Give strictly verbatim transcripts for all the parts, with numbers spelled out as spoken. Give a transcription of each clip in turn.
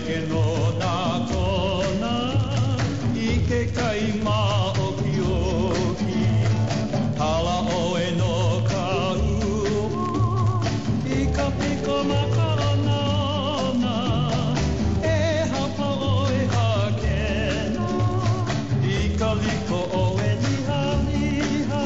ke no nā kona I ke kai mā oki oki Hala oe no ka ua I ka piko makarana E hapa oe hakena I ka liko oe liha liha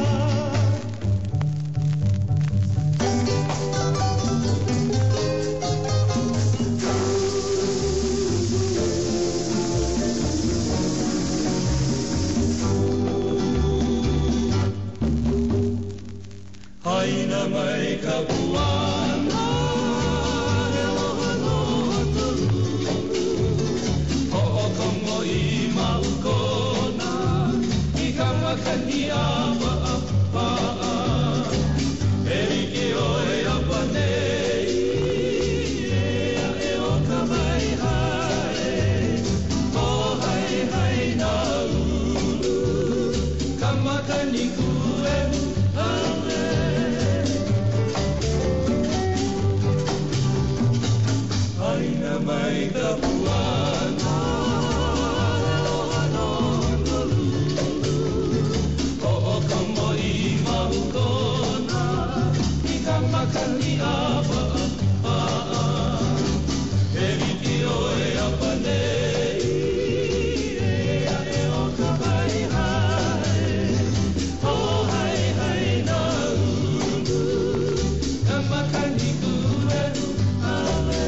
Haina mai ka puana E loha no haturu Ho'okongo I maukona I ka makani awa apaa E riki oe apa nei Ea e o ka mai hae O hai hai na ulu Ka makani kuenu ale Haina mai ka puana E loha no honolulu Ho'okongo I maukona I ka makani awa apaa E riki oe apa nei Ea e o ka mai hae O hai hai na ulu Ka makani kuenu ale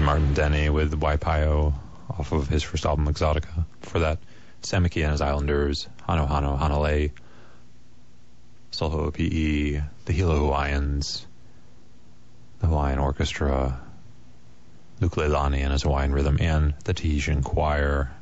Martin Denny with Waipaio off of his first album, Exotica. For that, Samiki and his Islanders, Hano Hano Hanalei, Solho P E, the Hilo Hawaiians, the Hawaiian Orchestra, Luke Leilani and his Hawaiian Rhythm, and the Tahitian Choir.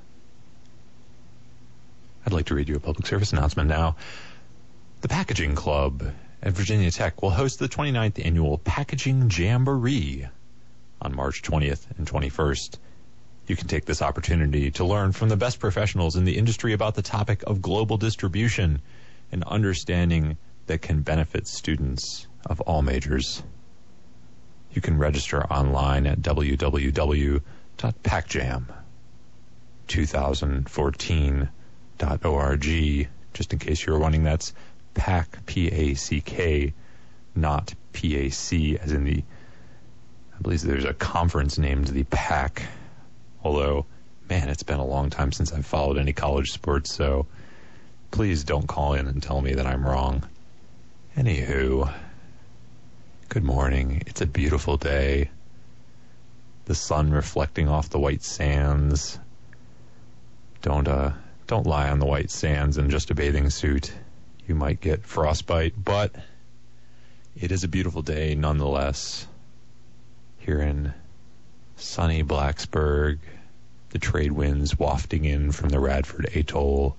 I'd like to read you a public service announcement now. The Packaging Club at Virginia Tech will host the twenty-ninth Annual Packaging Jamboree on March twentieth and twenty-first. You can take this opportunity to learn from the best professionals in the industry about the topic of global distribution and understanding that can benefit students of all majors. You can register online at w w w dot pack jam twenty fourteen dot org. Just in case you were wondering, that's PAC, P A C K, not P A C, as in the, I believe there's a conference named the PAC. Although, man, it's been a long time since I've followed any college sports, so please don't call in and tell me that I'm wrong. Anywho, good morning. It's a beautiful day. The sun reflecting off the white sands. Don't, uh, don't lie on the white sands in just a bathing suit. You might get frostbite, but it is a beautiful day nonetheless. Here in sunny Blacksburg, the trade winds wafting in from the Radford Atoll.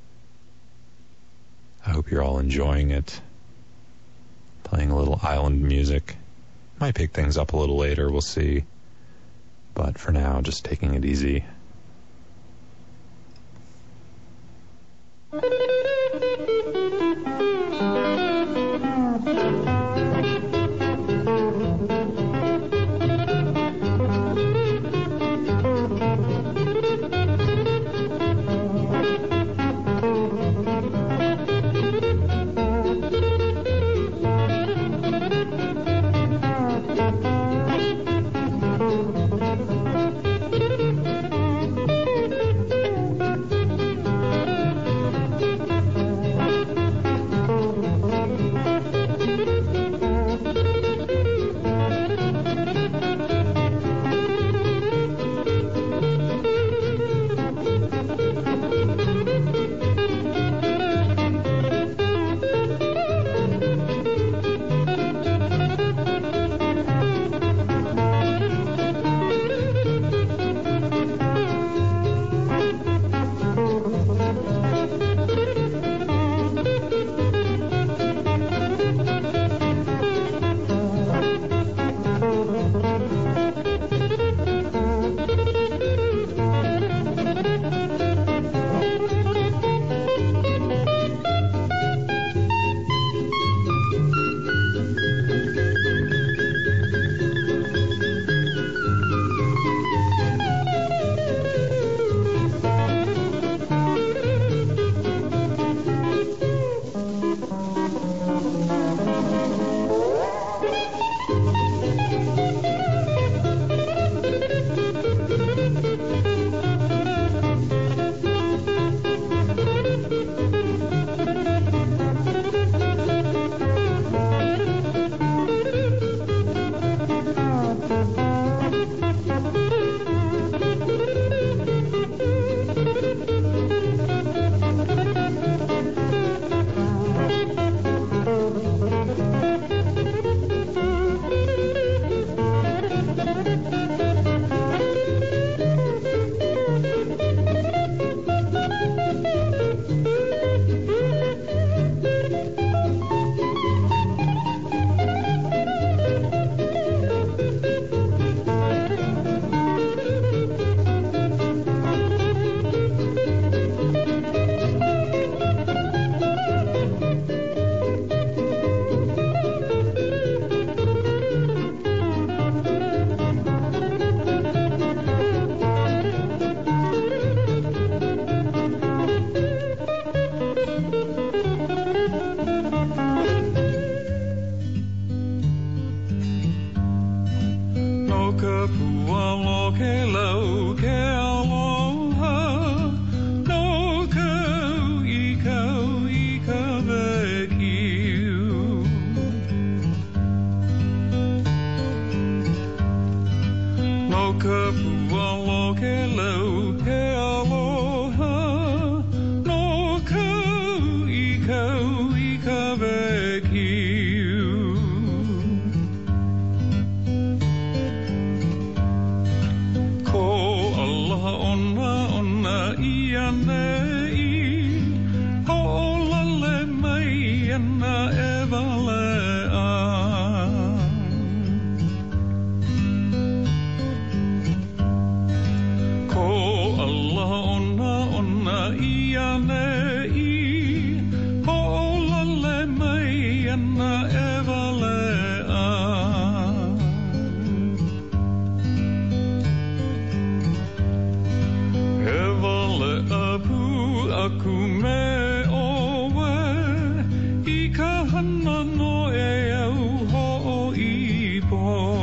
I hope you're all enjoying it. Playing a little island music. Might pick things up a little later, we'll see. But for now, just taking it easy. ana evalea evalea pu aku me owe I ka hana no e au ho I po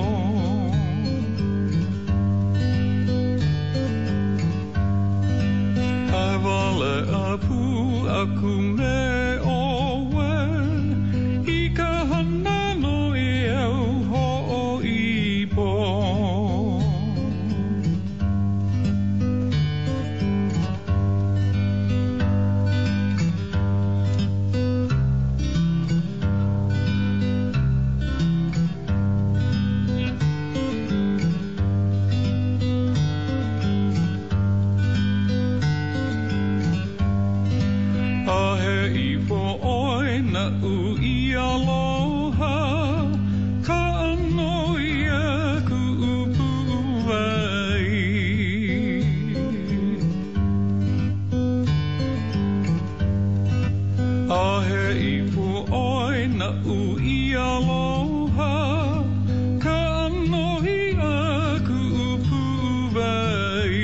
evalea pu aku me owe I ka hana no I au ho I po Ahe I po oi na u I aloha ka ano ia ku upu ai Ahe I po oi na u I aloha ka ano ia ku upu ai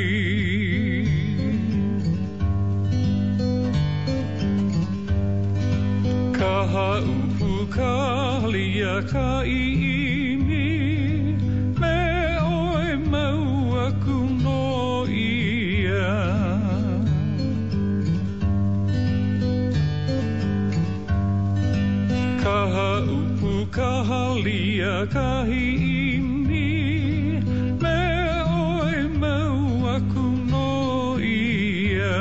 Kaha upu kalia ka imi me oe mau aku no ia Kaha upu kalia ka imi me oe mau aku no ia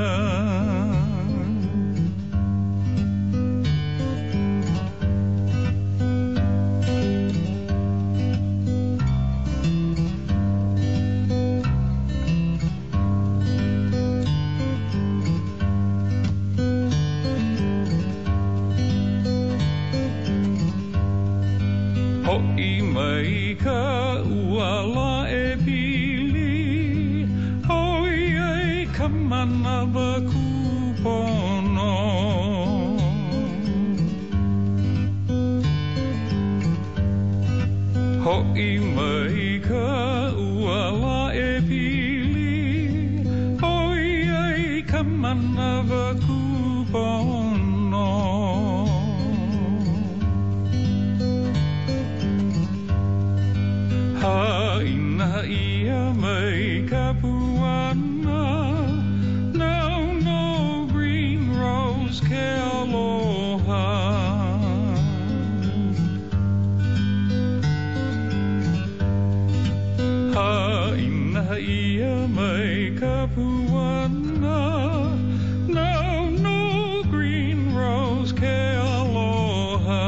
Ho'i mai ka uala e pili Hoi ai ka manawa kupono Ho'i mai ka uala e pili Hoi ai ka manawa kupono Haina ia mai ka puana Now no green rose ke aloha Haina ia mai ka puana Now no green rose ke aloha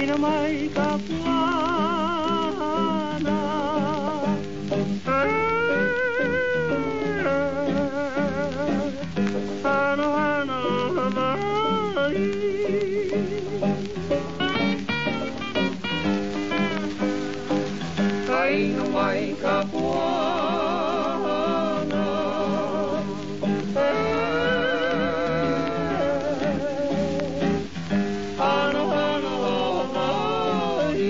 na may kapuana. Ano, ano, ay. Ay na may kapuana. Ano, ano, ay.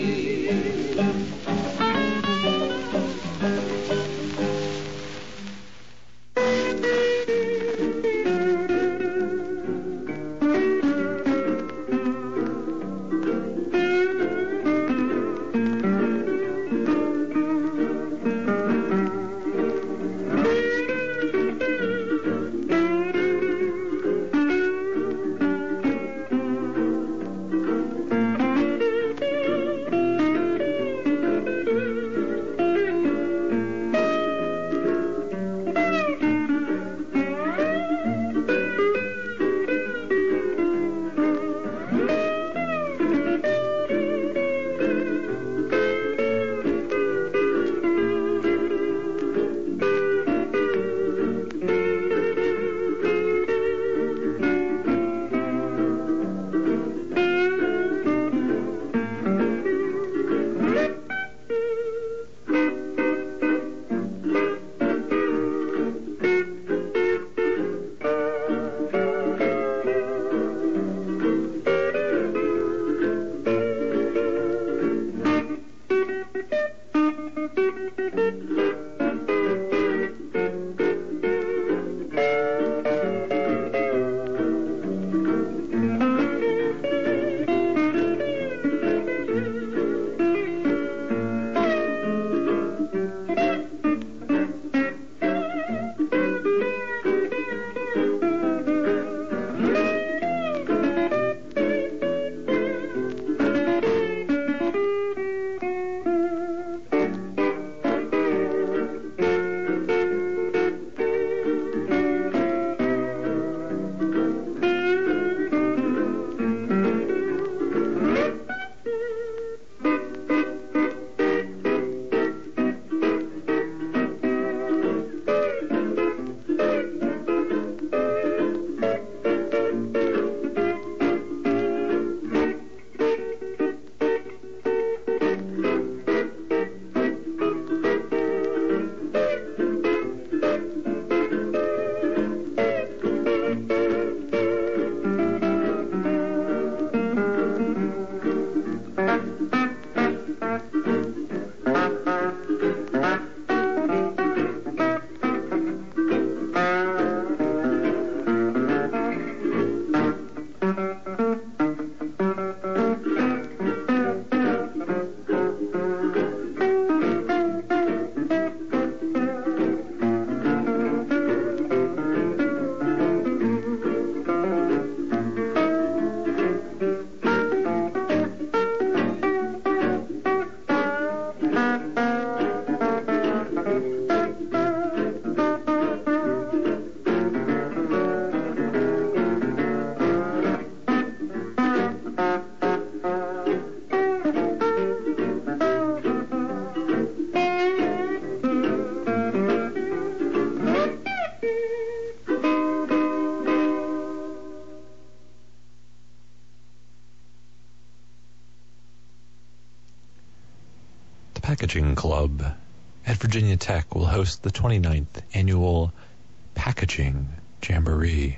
Packaging Club at Virginia Tech will host the twenty-ninth annual Packaging Jamboree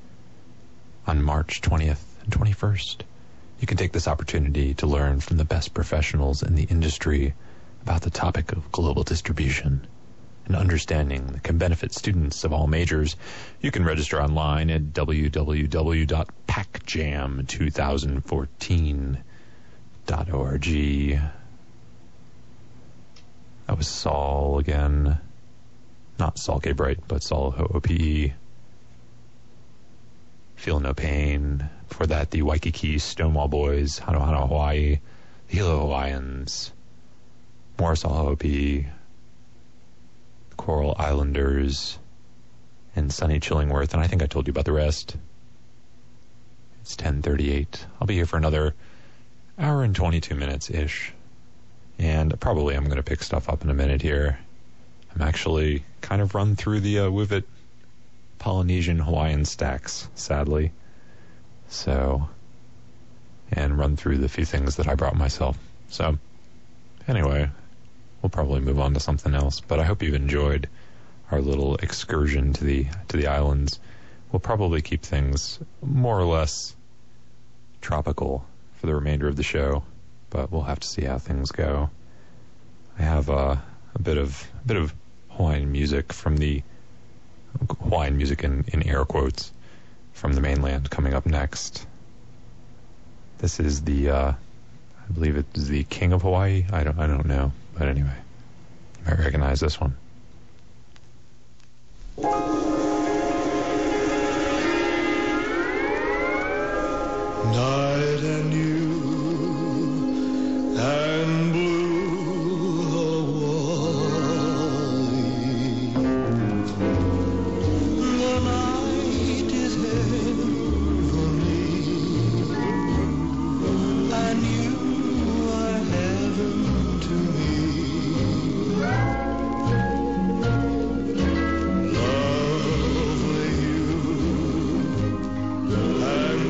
on March twentieth and twenty-first. You can take this opportunity to learn from the best professionals in the industry about the topic of global distribution and understanding that can benefit students of all majors. You can register online at w w w dot pack jam twenty fourteen dot org. That was Saul again. Not Saul K. Bright, but Saul H O P E. Feel No Pain. Before that, the Waikiki Stonewall Boys, Hano Hano Hawaii, the Hilo Hawaiians, more Saul H O P E, the Coral Islanders, and Sonny Chillingworth, and I think I told you about the rest. It's ten thirty-eight. I'll be here for another hour and twenty-two minutes-ish. And probably I'm going to pick stuff up in a minute here. I'm actually kind of run through the uh, Wuvit Polynesian Hawaiian stacks, sadly. So, and run through the few things that I brought myself. So, anyway, we'll probably move on to something else. But I hope you've enjoyed our little excursion to the to the islands. We'll probably keep things more or less tropical for the remainder of the show, but we'll have to see how things go. I have uh, a bit of a bit of Hawaiian music from the Hawaiian music in, in air quotes from the mainland coming up next. This is the uh, I believe it is the King of Hawaii. I don't I don't know, but anyway, you might recognize this one. Night and you and blue Hawaii. The night is heavenly, and you are heaven to me. Lovely you and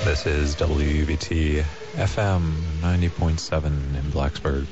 This is W U B T F M ninety point seven in Blacksburg.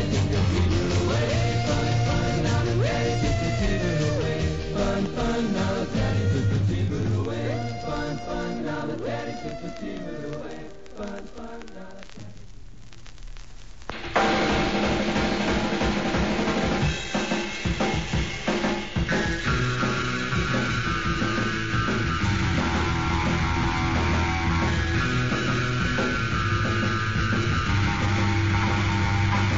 Fun, fun, now